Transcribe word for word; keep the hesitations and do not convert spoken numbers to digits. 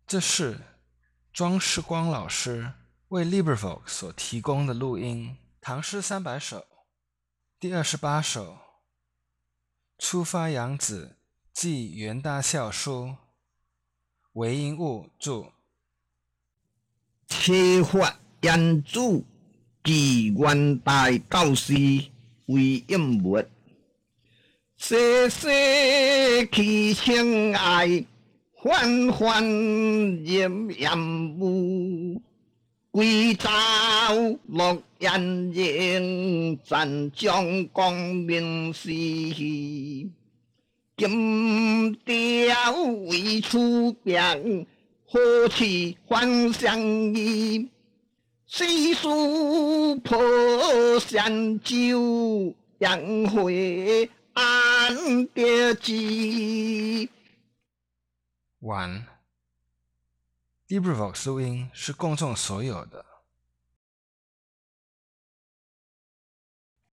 这是庄世光老师为 LibriVox 所提供的录音，《唐诗三百首》第二十八首，出发扬子寄元大校书，韦应物著。 启发言子寄元大教师为应物，细细去情爱，缓缓炎炎雾。归朝落雁迎，暂将光明时。金雕为出兵，何其还相依。西蜀破山酒，杨回安别机。 完。LibriVox 录音是公众所有的，